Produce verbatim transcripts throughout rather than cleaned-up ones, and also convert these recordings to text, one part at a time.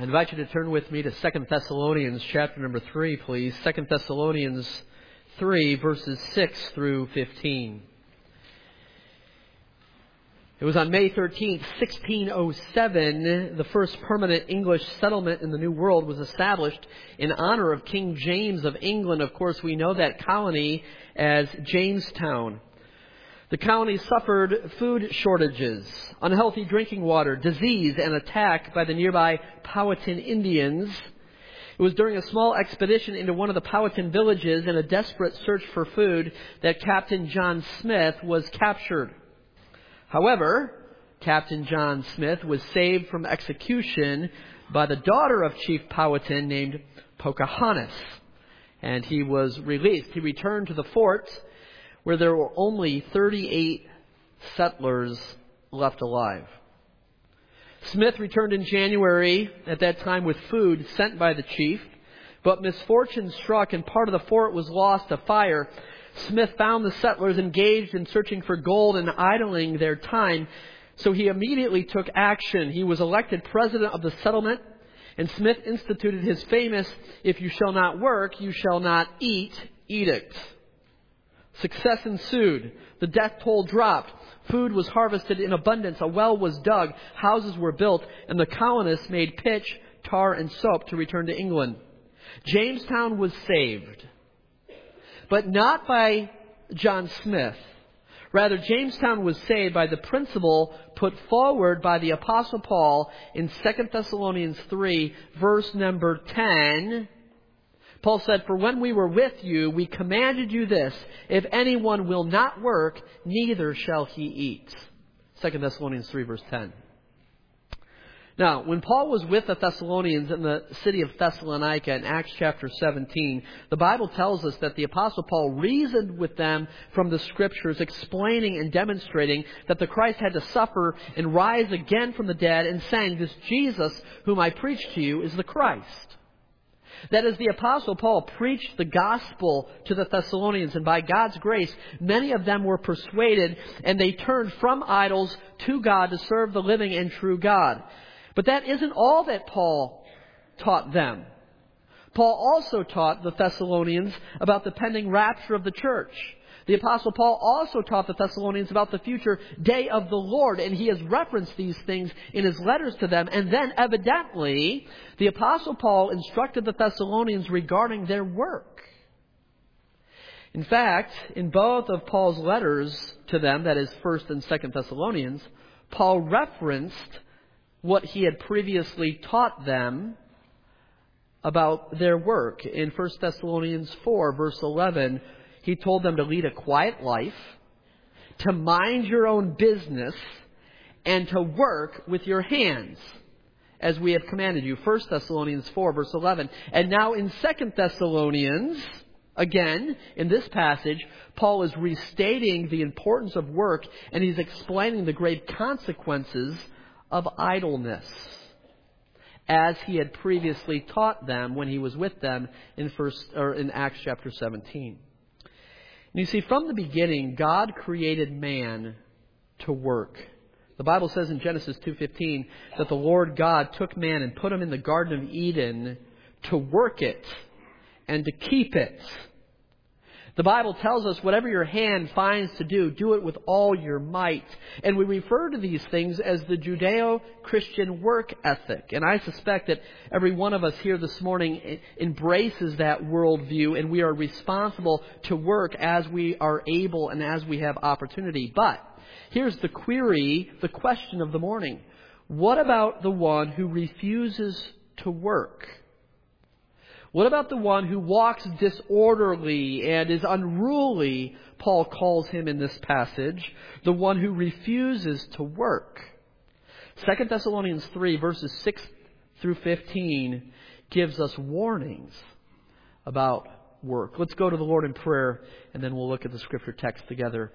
I invite you to turn with me to Second Thessalonians chapter number three, please. Second Thessalonians three, verses six through fifteen. It was on May thirteenth, sixteen oh seven, the first permanent English settlement in the New World was established in honor of King James of England. Of course, we know that colony as Jamestown. The colony suffered food shortages, unhealthy drinking water, disease, and attack by the nearby Powhatan Indians. It was during a small expedition into one of the Powhatan villages in a desperate search for food that Captain John Smith was captured. However, Captain John Smith was saved from execution by the daughter of Chief Powhatan named Pocahontas, and he was released. He returned to the fort where there were only thirty-eight settlers left alive. Smith returned in January, at that time with food sent by the chief, but misfortune struck and part of the fort was lost to fire. Smith found the settlers engaged in searching for gold and idling their time, so he immediately took action. He was elected president of the settlement, and Smith instituted his famous, "If you shall not work, you shall not eat" edict. Success ensued. The death toll dropped. Food was harvested in abundance. A well was dug. Houses were built. And the colonists made pitch, tar, and soap to return to England. Jamestown was saved. But not by John Smith. Rather, Jamestown was saved by the principle put forward by the Apostle Paul in Second Thessalonians three, verse number ten. Paul said, "For when we were with you, we commanded you this, if anyone will not work, neither shall he eat." Second Thessalonians three, verse ten. Now, when Paul was with the Thessalonians in the city of Thessalonica in Acts chapter seventeen, the Bible tells us that the Apostle Paul reasoned with them from the Scriptures, explaining and demonstrating that the Christ had to suffer and rise again from the dead, and saying, "This Jesus whom I preach to you is the Christ." That as the Apostle Paul preached the gospel to the Thessalonians, and by God's grace, many of them were persuaded, and they turned from idols to God to serve the living and true God. But that isn't all that Paul taught them. Paul also taught the Thessalonians about the pending rapture of the church. The Apostle Paul also taught the Thessalonians about the future day of the Lord, and he has referenced these things in his letters to them. And then, evidently, the Apostle Paul instructed the Thessalonians regarding their work. In fact, in both of Paul's letters to them, that is First and Second Thessalonians, Paul referenced what he had previously taught them about their work. In First Thessalonians four, verse eleven, he told them to lead a quiet life, to mind your own business, and to work with your hands, as we have commanded you. First Thessalonians four, verse eleven. And now in Second Thessalonians, again, in this passage, Paul is restating the importance of work, and he's explaining the grave consequences of idleness, as he had previously taught them when he was with them in first or in Acts chapter seventeen. And you see, from the beginning, God created man to work. The Bible says in Genesis two fifteen that the Lord God took man and put him in the Garden of Eden to work it and to keep it. The Bible tells us whatever your hand finds to do, do it with all your might. And we refer to these things as the Judeo-Christian work ethic. And I suspect that every one of us here this morning embraces that worldview, and we are responsible to work as we are able and as we have opportunity. But here's the query, the question of the morning. What about the one who refuses to work? What about the one who walks disorderly and is unruly, Paul calls him in this passage, the one who refuses to work? Second Thessalonians three, verses six through fifteen, gives us warnings about work. Let's go to the Lord in prayer, and then we'll look at the Scripture text together.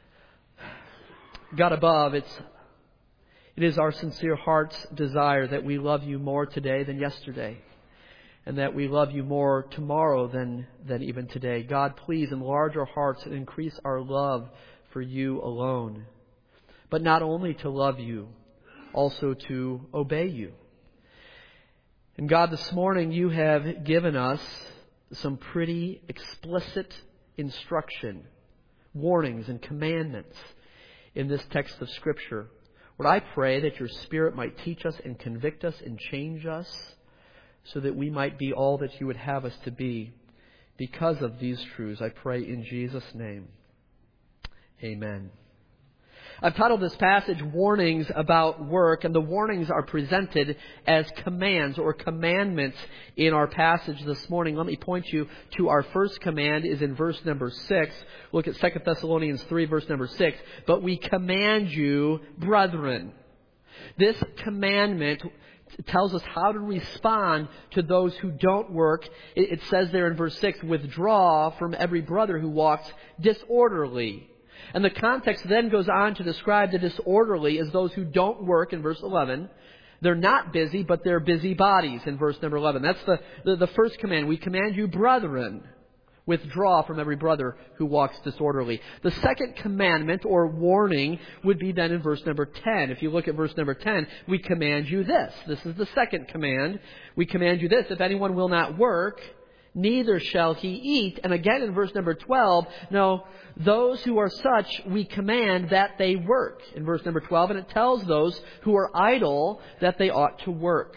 God above, it's, it is our sincere heart's desire that we love you more today than yesterday, and that we love you more tomorrow than, than even today. God, please enlarge our hearts and increase our love for you alone. But not only to love you, also to obey you. And God, this morning you have given us some pretty explicit instruction, warnings and commandments in this text of Scripture. Lord, I pray that your Spirit might teach us and convict us and change us so that we might be all that you would have us to be because of these truths. I pray in Jesus' name. Amen. I've titled this passage Warnings About Work, and the warnings are presented as commands or commandments in our passage this morning. Let me point you to our first command is in verse number six. Look at Second Thessalonians three, verse number six. But we command you, brethren. This commandment tells us how to respond to those who don't work. It says there in verse six, withdraw from every brother who walks disorderly. And the context then goes on to describe the disorderly as those who don't work in verse eleven. They're not busy, but they're busy bodies in verse number eleven. That's the, the, the first command. We command you, brethren, withdraw from every brother who walks disorderly. The second commandment or warning would be then in verse number ten. If you look at verse number ten, we command you this. This is the second command. We command you this. If anyone will not work, neither shall he eat. And again in verse number twelve, no, those who are such, we command that they work. In verse number twelve, and it tells those who are idle that they ought to work.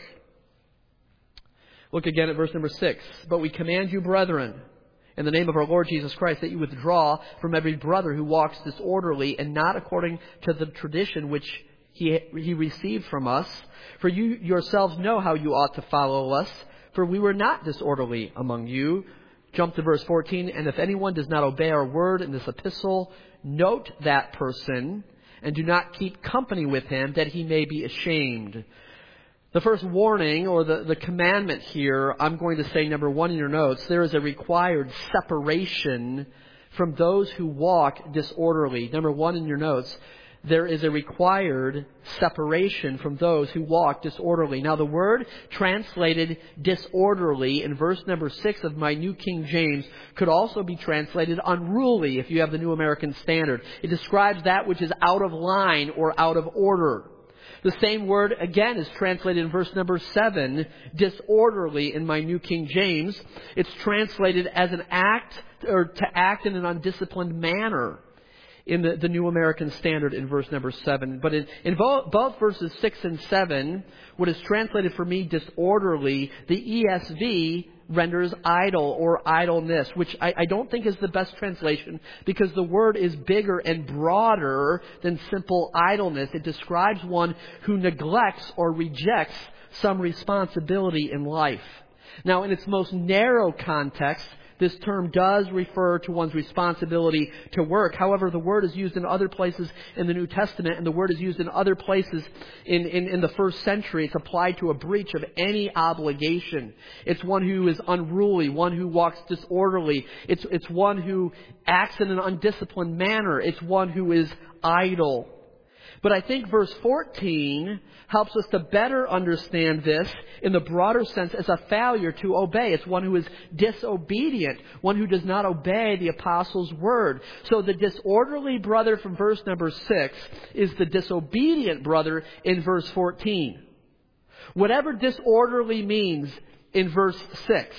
Look again at verse number six. But we command you, brethren, in the name of our Lord Jesus Christ, that you withdraw from every brother who walks disorderly and not according to the tradition which he, he received from us. For you yourselves know how you ought to follow us. For we were not disorderly among you. Jump to verse fourteen. And if anyone does not obey our word in this epistle, note that person and do not keep company with him, that he may be ashamed. The first warning or the, the commandment here, I'm going to say number one in your notes, there is a required separation from those who walk disorderly. Number one in your notes, there is a required separation from those who walk disorderly. Now the word translated disorderly in verse number six of my New King James could also be translated unruly if you have the New American Standard. It describes that which is out of line or out of order. The same word again is translated in verse number seven, disorderly in my New King James. It's translated as an act or to act in an undisciplined manner in the, the New American Standard in verse number seven. But in, in both, both verses six and seven, what is translated for me disorderly, the E S V renders idle or idleness, which I, I don't think is the best translation because the word is bigger and broader than simple idleness. It describes one who neglects or rejects some responsibility in life. Now, in its most narrow context, this term does refer to one's responsibility to work. However, the word is used in other places in the New Testament, and the word is used in other places in, in, in the first century. It's applied to a breach of any obligation. It's one who is unruly, one who walks disorderly. It's, it's one who acts in an undisciplined manner. It's one who is idle. But I think verse fourteen helps us to better understand this in the broader sense as a failure to obey. It's one who is disobedient, one who does not obey the apostles' word. So the disorderly brother from verse number six is the disobedient brother in verse fourteen. Whatever disorderly means in verse six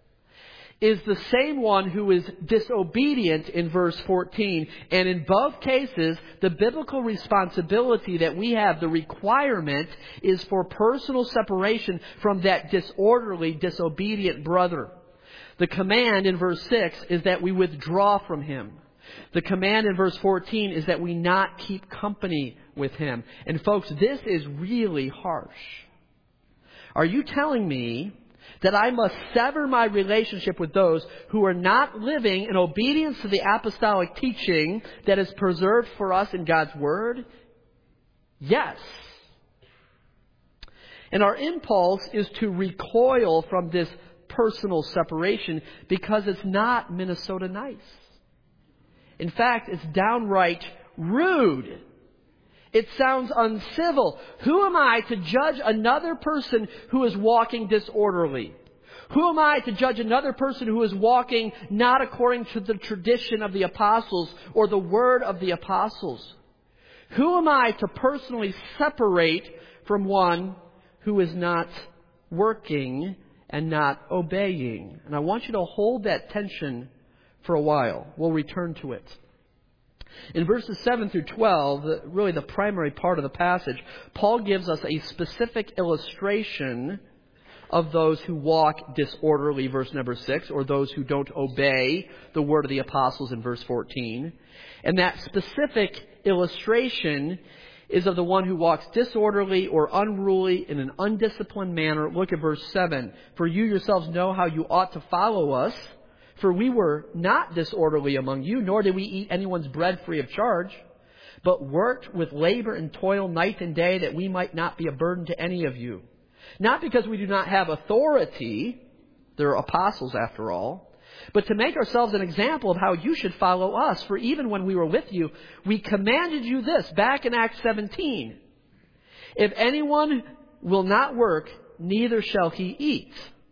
is the same one who is disobedient in verse fourteen. And in both cases, the biblical responsibility that we have, the requirement, is for personal separation from that disorderly, disobedient brother. The command in verse six is that we withdraw from him. The command in verse fourteen is that we not keep company with him. And folks, this is really harsh. Are you telling me that I must sever my relationship with those who are not living in obedience to the apostolic teaching that is preserved for us in God's Word? Yes. And our impulse is to recoil from this personal separation because it's not Minnesota nice. In fact, it's downright rude. It sounds uncivil. Who am I to judge another person who is walking disorderly? Who am I to judge another person who is walking not according to the tradition of the apostles or the word of the apostles? Who am I to personally separate from one who is not working and not obeying. And I want you to hold that tension for a while. We'll return to it. In verses seven through twelve, really the primary part of the passage, Paul gives us a specific illustration of those who walk disorderly, verse number six, or those who don't obey the word of the apostles in verse fourteen. And that specific illustration is of the one who walks disorderly or unruly in an undisciplined manner. Look at verse seven. For you yourselves know how you ought to follow us. For we were not disorderly among you, nor did we eat anyone's bread free of charge, but worked with labor and toil night and day that we might not be a burden to any of you. Not because we do not have authority, they're apostles after all, but to make ourselves an example of how you should follow us. For even when we were with you, we commanded you this, back in Acts seventeen. If anyone will not work, neither shall he eat.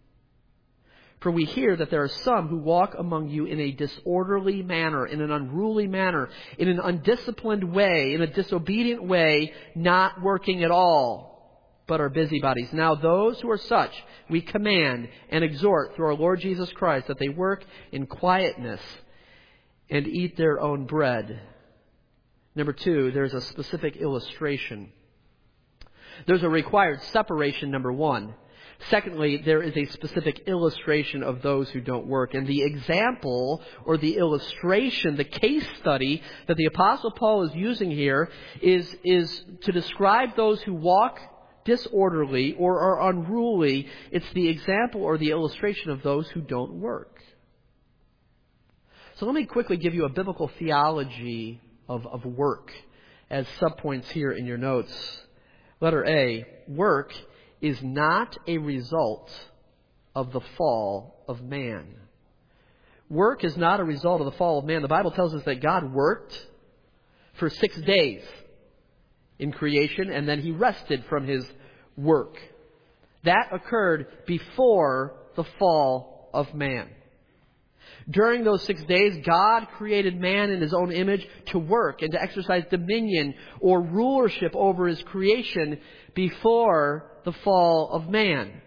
For we hear that there are some who walk among you in a disorderly manner, in an unruly manner, in an undisciplined way, in a disobedient way, not working at all, but are busybodies. Now those who are such, we command and exhort through our Lord Jesus Christ that they work in quietness and eat their own bread. Number two, there's a specific illustration. There's a required separation, number one. Secondly, there is a specific illustration of those who don't work. And the example or the illustration, the case study that the Apostle Paul is using here is, is to describe those who walk disorderly or are unruly. It's the example or the illustration of those who don't work. So let me quickly give you a biblical theology of, of work as subpoints here in your notes. Letter A, work is not a result of the fall of man. Work is not a result of the fall of man. The Bible tells us that God worked for six days in creation, and then He rested from His work. That occurred before the fall of man. During those six days, God created man in His own image to work and to exercise dominion or rulership over His creation before the fall of man.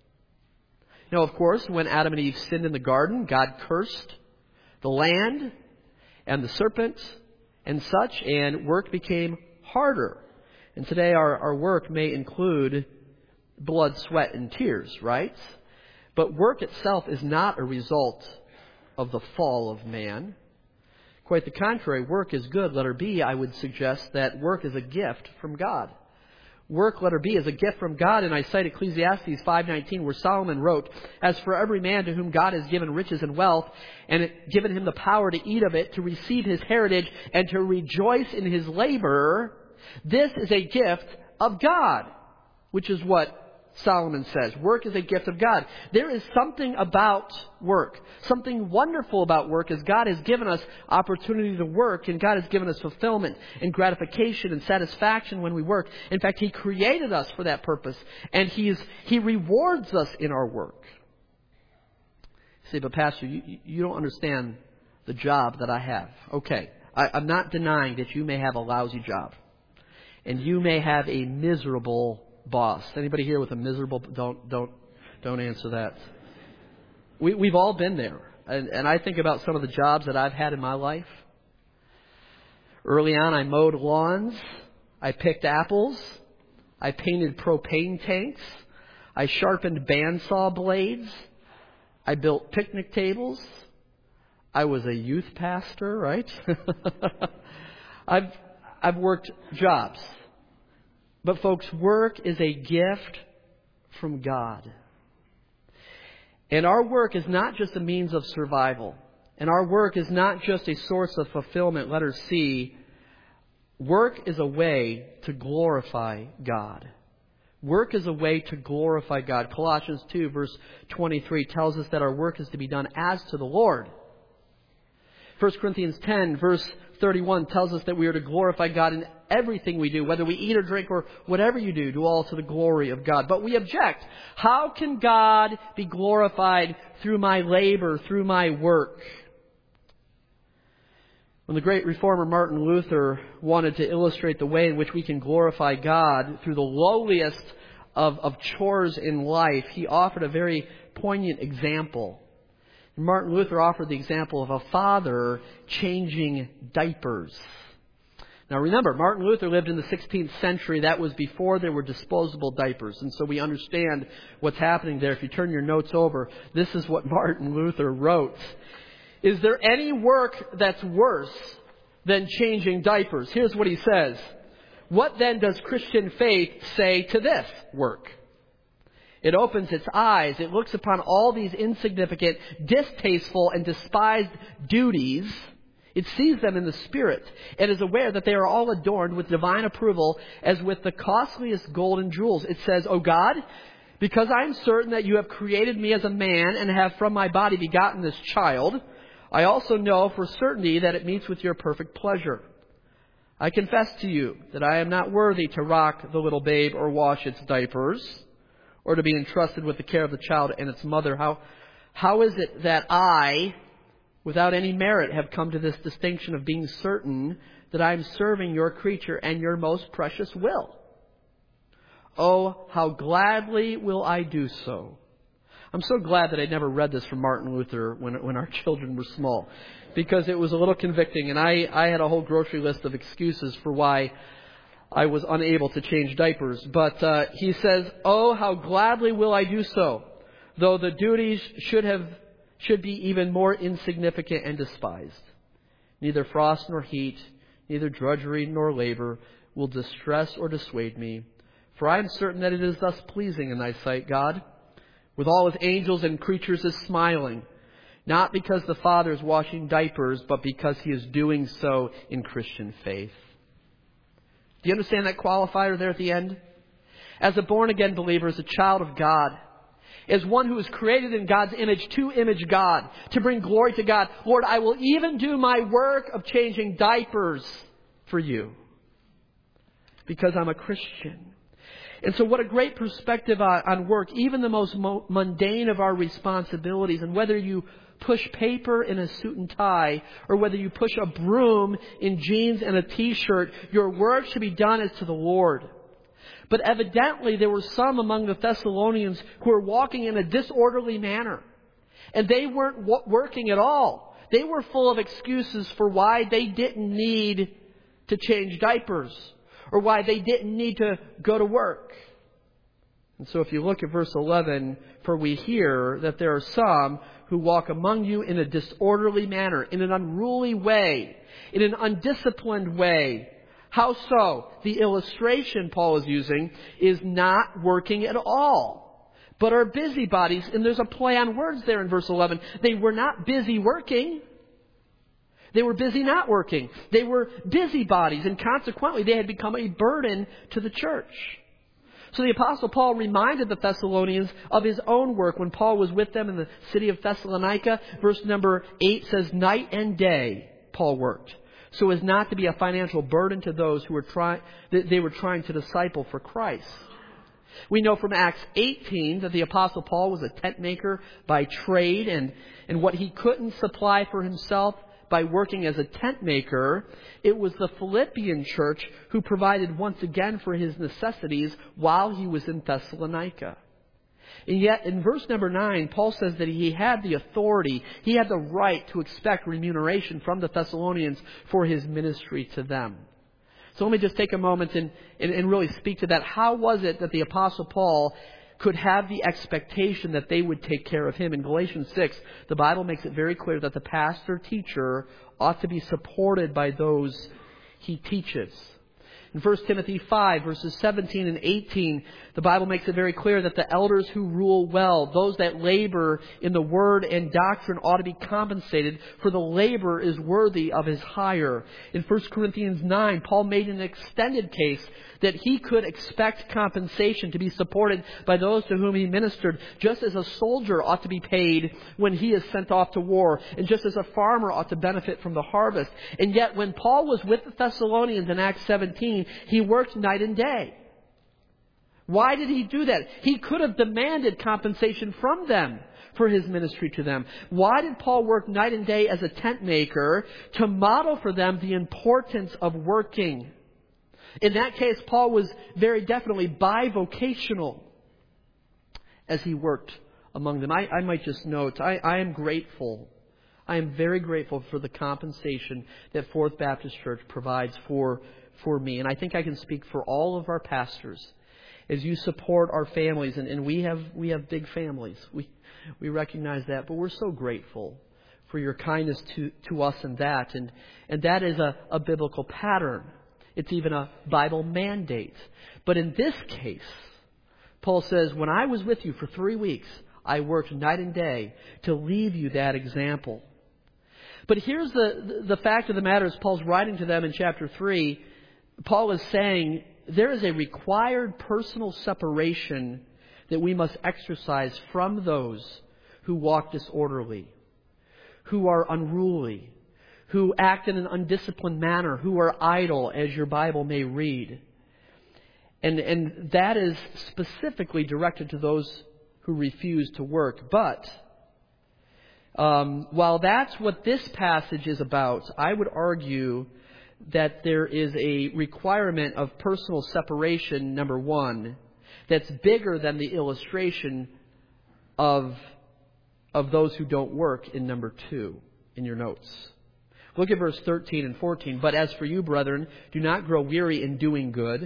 Now, of course, when Adam and Eve sinned in the garden, God cursed the land and the serpent and such, and work became harder. And today our, our work may include blood, sweat, and tears, right? But work itself is not a result of the fall of man. Quite the contrary, work is good. Letter B, I would suggest that work is a gift from God. Work, letter B, is a gift from God, and I cite Ecclesiastes five nineteen, where Solomon wrote, "As for every man to whom God has given riches and wealth, and given him the power to eat of it, to receive his heritage, and to rejoice in his labor, this is a gift of God," which is what Solomon says. Work is a gift of God. There is something about work, something wonderful about work, as God has given us opportunity to work, and God has given us fulfillment and gratification and satisfaction when we work. In fact, He created us for that purpose, and He's, He rewards us in our work. You say, "But Pastor, you, you don't understand the job that I have." Okay, I, I'm not denying that you may have a lousy job, and you may have a miserable boss. Anybody here with a miserable? Don't don't don't answer that. We we've all been there, and and I think about some of the jobs that I've had in my life. Early on, I mowed lawns, I picked apples, I painted propane tanks, I sharpened bandsaw blades, I built picnic tables. I was a youth pastor, right? I've I've worked jobs. But folks, work is a gift from God. And our work is not just a means of survival. And our work is not just a source of fulfillment. Letter C, work is a way to glorify God. Work is a way to glorify God. Colossians two verse twenty-three tells us that our work is to be done as to the Lord. First Corinthians ten verse thirty-one tells us that we are to glorify God in everything we do, whether we eat or drink or whatever you do, do all to the glory of God. But we object. How can God be glorified through my labor, through my work? When the great reformer Martin Luther wanted to illustrate the way in which we can glorify God through the lowliest of, of chores in life, he offered a very poignant example. Martin Luther offered the example of a father changing diapers. Now remember, Martin Luther lived in the sixteenth century. That was before there were disposable diapers. And so we understand what's happening there. If you turn your notes over, this is what Martin Luther wrote. Is there any work that's worse than changing diapers? Here's what he says. What then does Christian faith say to this work? It opens its eyes. It looks upon all these insignificant, distasteful, and despised duties. It sees them in the Spirit and is aware that they are all adorned with divine approval as with the costliest gold and jewels. It says, O God, because I am certain that you have created me as a man and have from my body begotten this child, I also know for certainty that it meets with your perfect pleasure. I confess to you that I am not worthy to rock the little babe or wash its diapers, or to be entrusted with the care of the child and its mother. How, how is it that I, without any merit, have come to this distinction of being certain that I am serving your creature and your most precious will? Oh, how gladly will I do so. I'm so glad that I never read this from Martin Luther when, when our children were small, because it was a little convicting, and I, I had a whole grocery list of excuses for why I was unable to change diapers. But uh, he says, oh, how gladly will I do so, though the duties should have should be even more insignificant and despised. Neither frost nor heat, neither drudgery nor labor will distress or dissuade me. For I am certain that it is thus pleasing in thy sight, God, with all his angels and creatures is smiling, not because the Father is washing diapers, but because he is doing so in Christian faith. Do you understand that qualifier there at the end? As a born-again believer, as a child of God, as one who is created in God's image to image God, to bring glory to God, Lord, I will even do my work of changing diapers for you because I'm a Christian. And so what a great perspective on, on work, even the most mo- mundane of our responsibilities, and whether you push paper in a suit and tie, or whether you push a broom in jeans and a t-shirt, your work should be done as to the Lord. But evidently there were some among the Thessalonians who were walking in a disorderly manner. And they weren't w- working at all. They were full of excuses for why they didn't need to change diapers, or why they didn't need to go to work. And so if you look at verse eleven, for we hear that there are some who walk among you in a disorderly manner, in an unruly way, in an undisciplined way. How so? The illustration Paul is using is not working at all, but are busybodies. And there's a play on words there in verse eleven. They were not busy working. They were busy not working. They were busybodies, and consequently they had become a burden to the church. So the Apostle Paul reminded the Thessalonians of his own work when Paul was with them in the city of Thessalonica. Verse number eight says, night and day Paul worked, so as not to be a financial burden to those who were trying, that they were trying to disciple for Christ. We know from Acts eighteen that the Apostle Paul was a tent maker by trade, and, and what he couldn't supply for himself by working as a tent maker, it was the Philippian church who provided once again for his necessities while he was in Thessalonica. And yet in verse number nine, Paul says that he had the authority, he had the right to expect remuneration from the Thessalonians for his ministry to them. So let me just take a moment and, and, and really speak to that. How was it that the Apostle Paul could have the expectation that they would take care of him? In Galatians six, the Bible makes it very clear that the pastor teacher ought to be supported by those he teaches. In First Timothy five, verses seventeen and eighteen, the Bible makes it very clear that the elders who rule well, those that labor in the word and doctrine, ought to be compensated, for the labor is worthy of his hire. In First Corinthians nine, Paul made an extended case that he could expect compensation to be supported by those to whom he ministered, just as a soldier ought to be paid when he is sent off to war, and just as a farmer ought to benefit from the harvest. And yet when Paul was with the Thessalonians in Acts seventeen, he worked night and day. Why did he do that? He could have demanded compensation from them for his ministry to them. Why did Paul work night and day as a tent maker? To model for them the importance of working. In that case, Paul was very definitely bivocational. as he worked among them. I, I might just note, I, I am grateful. I am very grateful for the compensation that Fourth Baptist Church provides for, for me. And I think I can speak for all of our pastors as you support our families. And, and we have we have big families. We we recognize that. But we're so grateful for your kindness to, to us in that. And, and that is a, a biblical pattern. It's even a Bible mandate. But in this case, Paul says, when I was with you for three weeks, I worked night and day to leave you that example. But here's the, the fact of the matter as Paul's writing to them in chapter three. Paul is saying there is a required personal separation that we must exercise from those who walk disorderly, who are unruly, who act in an undisciplined manner, who are idle, as your Bible may read. And, and that is specifically directed to those who refuse to work. But um, while that's what this passage is about, I would argue that there is a requirement of personal separation, number one, that's bigger than the illustration of, of those who don't work in number two in your notes. Look at verse thirteen and fourteen. But as for you, brethren, do not grow weary in doing good,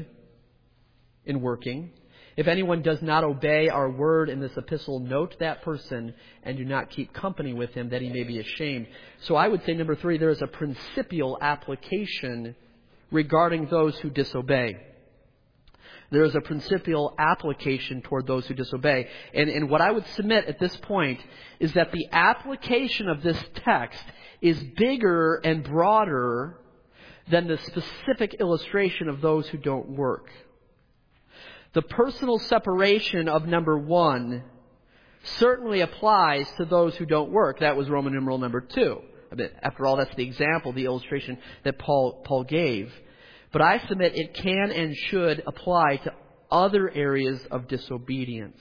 in working. If anyone does not obey our word in this epistle, note that person and do not keep company with him, that he may be ashamed. So I would say, number three, there is a principial application regarding those who disobey. There is a principial application toward those who disobey. And, and what I would submit at this point is that the application of this text is bigger and broader than the specific illustration of those who don't work. The personal separation of number one certainly applies to those who don't work. That was Roman numeral number two. I mean, after all, that's the example, the illustration that Paul, Paul gave. But I submit it can and should apply to other areas of disobedience.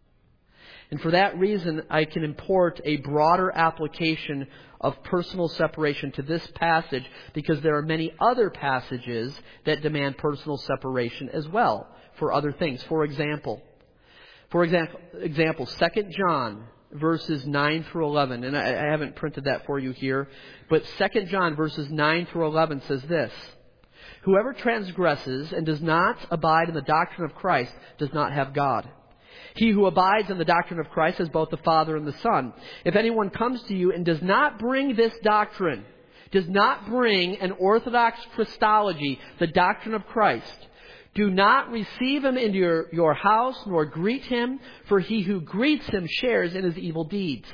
And for that reason, I can import a broader application of personal separation to this passage, because there are many other passages that demand personal separation as well for other things. For example, for example, example, Second John verses nine through eleven, and I, I haven't printed that for you here, but Second John verses nine through eleven says this: whoever transgresses and does not abide in the doctrine of Christ does not have God. He who abides in the doctrine of Christ has both the Father and the Son. If anyone comes to you and does not bring this doctrine, does not bring an orthodox Christology, the doctrine of Christ, do not receive him into your, your house, nor greet him, for he who greets him shares in his evil deeds.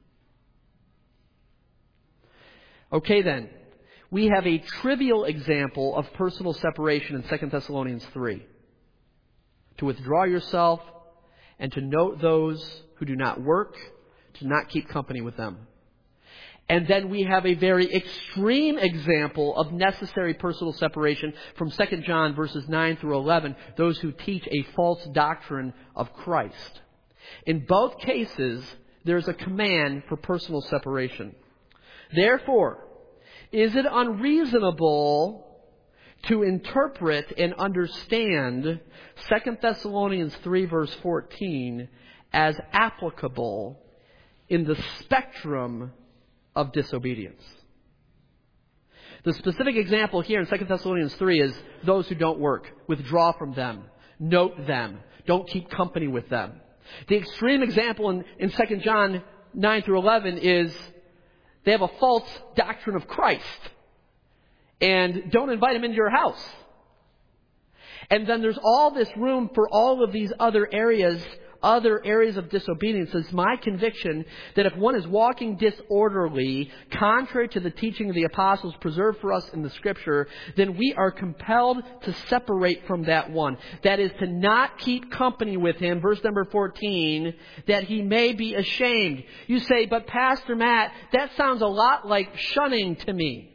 Okay then, we have a trivial example of personal separation in Second Thessalonians three. To withdraw yourself and to note those who do not work, to not keep company with them. And then we have a very extreme example of necessary personal separation from Second John verses nine through eleven, those who teach a false doctrine of Christ. In both cases, there's a command for personal separation. Therefore, is it unreasonable to interpret and understand Second Thessalonians three verse fourteen as applicable in the spectrum of disobedience? The specific example here in Second Thessalonians three is those who don't work. Withdraw from them. Note them. Don't keep company with them. The extreme example in, in Second John nine through eleven is they have a false doctrine of Christ. And don't invite them into your house. And then there's all this room for all of these other areas, other areas of disobedience. It's my conviction that if one is walking disorderly, contrary to the teaching of the apostles preserved for us in the Scripture, then we are compelled to separate from that one. That is, to not keep company with him, verse number fourteen, that he may be ashamed. You say, but Pastor Matt, that sounds a lot like shunning to me.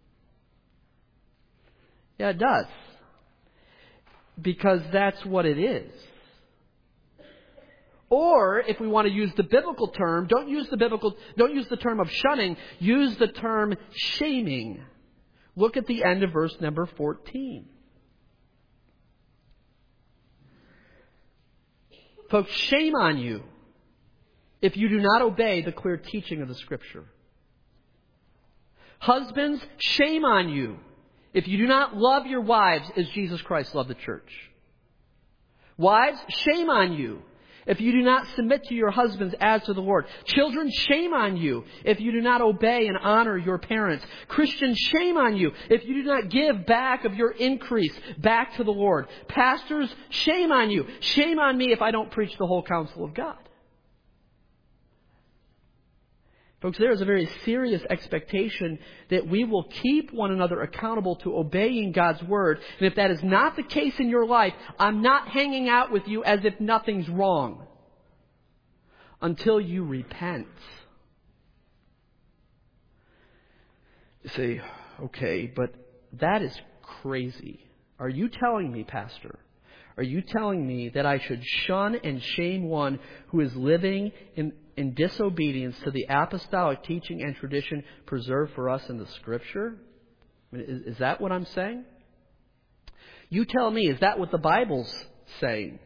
Yeah, it does. Because that's what it is. Or, if we want to use the biblical term, don't use the biblical, don't use the term of shunning, use the term shaming. Look at the end of verse number fourteen. Folks, shame on you if you do not obey the clear teaching of the Scripture. Husbands, shame on you if you do not love your wives as Jesus Christ loved the church. Wives, shame on you if you do not submit to your husbands as to the Lord. Children, shame on you if you do not obey and honor your parents. Christians, shame on you if you do not give back of your increase back to the Lord. Pastors, shame on you. Shame on me if I don't preach the whole counsel of God. Folks, there is a very serious expectation that we will keep one another accountable to obeying God's Word. And if that is not the case in your life, I'm not hanging out with you as if nothing's wrong until you repent. You say, okay, but that is crazy. Are you telling me, Pastor, are you telling me that I should shun and shame one who is living in in disobedience to the apostolic teaching and tradition preserved for us in the Scripture? I mean, is, is that what I'm saying? You tell me, is that what the Bible's saying?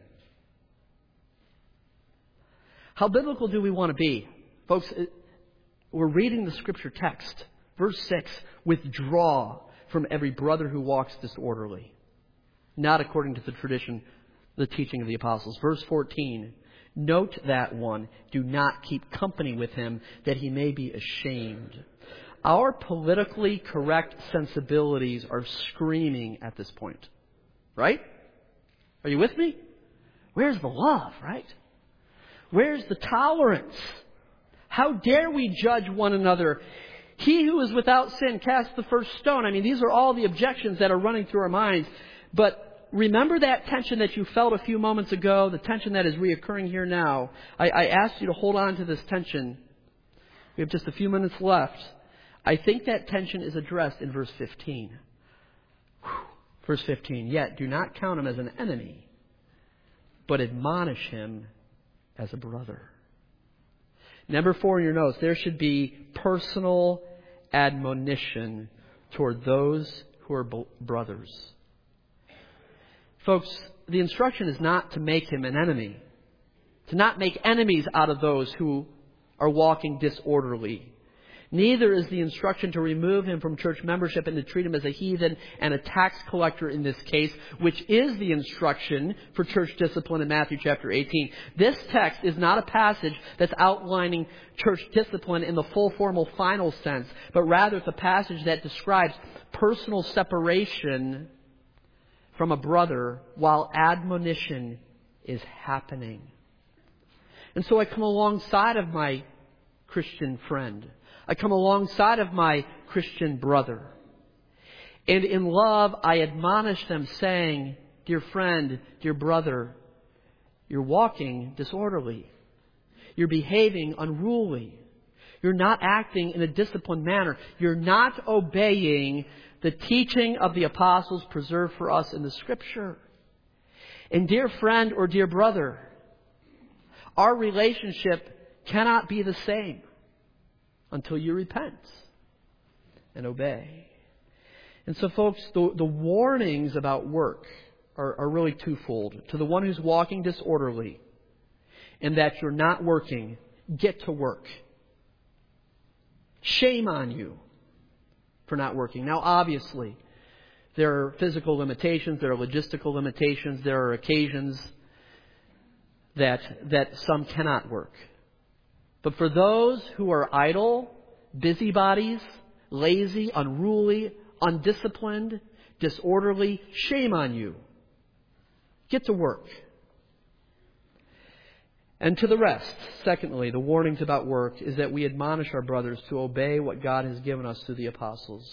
How biblical do we want to be? Folks, we're reading the Scripture text. Verse six, withdraw from every brother who walks disorderly, not according to the tradition, the teaching of the apostles. Verse fourteen, note that one, do not keep company with him, that he may be ashamed. Our politically correct sensibilities are screaming at this point. Right? Are you with me? Where's the love, right? Where's the tolerance? How dare we judge one another? He who is without sin cast the first stone. I mean, these are all the objections that are running through our minds. But remember that tension that you felt a few moments ago, the tension that is reoccurring here now. I, I asked you to hold on to this tension. We have just a few minutes left. I think that tension is addressed in verse fifteen. Whew. Verse fifteen, yet do not count him as an enemy, but admonish him as a brother. Number four in your notes, there should be personal admonition toward those who are brothers. Folks, the instruction is not to make him an enemy, to not make enemies out of those who are walking disorderly. Neither is the instruction to remove him from church membership and to treat him as a heathen and a tax collector in this case, which is the instruction for church discipline in Matthew chapter eighteen. This text is not a passage that's outlining church discipline in the full formal final sense, but rather it's a passage that describes personal separation from a brother while admonition is happening. And so I come alongside of my Christian friend. I come alongside of my Christian brother. And in love, I admonish them saying, dear friend, dear brother, you're walking disorderly. You're behaving unruly. You're not acting in a disciplined manner. You're not obeying the teaching of the apostles preserved for us in the Scripture. And dear friend or dear brother, our relationship cannot be the same until you repent and obey. And so, folks, the, the warnings about work are, are really twofold. To the one who's walking disorderly, and that you're not working, get to work. Shame on you for not working. Now, obviously, there are physical limitations, there are logistical limitations, there are occasions that that some cannot work. But for those who are idle, busybodies, lazy, unruly, undisciplined, disorderly, shame on you. Get to work. And to the rest, secondly, the warnings about work is that we admonish our brothers to obey what God has given us through the apostles.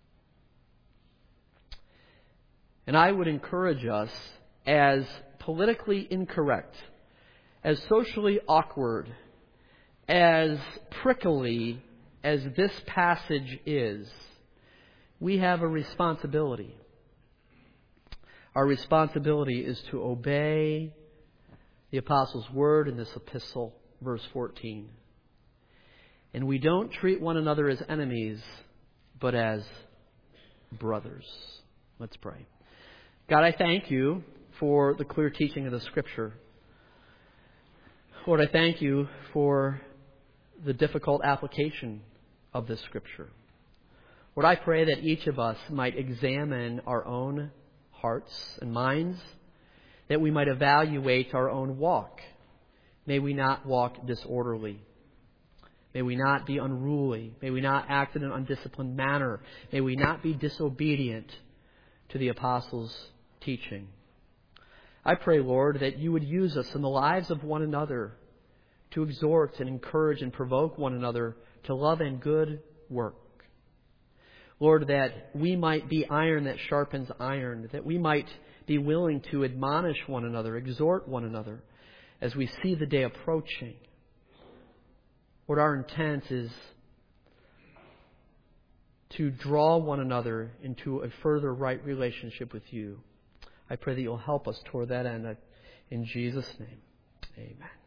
And I would encourage us, as politically incorrect, as socially awkward, as prickly as this passage is, we have a responsibility. Our responsibility is to obey the apostles' word in this epistle, verse fourteen. And we don't treat one another as enemies, but as brothers. Let's pray. God, I thank you for the clear teaching of the Scripture. Lord, I thank you for the difficult application of this Scripture. Lord, I pray that each of us might examine our own hearts and minds, that we might evaluate our own walk. May we not walk disorderly. May we not be unruly. May we not act in an undisciplined manner. May we not be disobedient to the apostles' teaching. I pray, Lord, that you would use us in the lives of one another to exhort and encourage and provoke one another to love and good work. Lord, that we might be iron that sharpens iron, that we might be willing to admonish one another, exhort one another as we see the day approaching. Lord, our intent is to draw one another into a further right relationship with you. I pray that you'll help us toward that end. In Jesus' name, amen.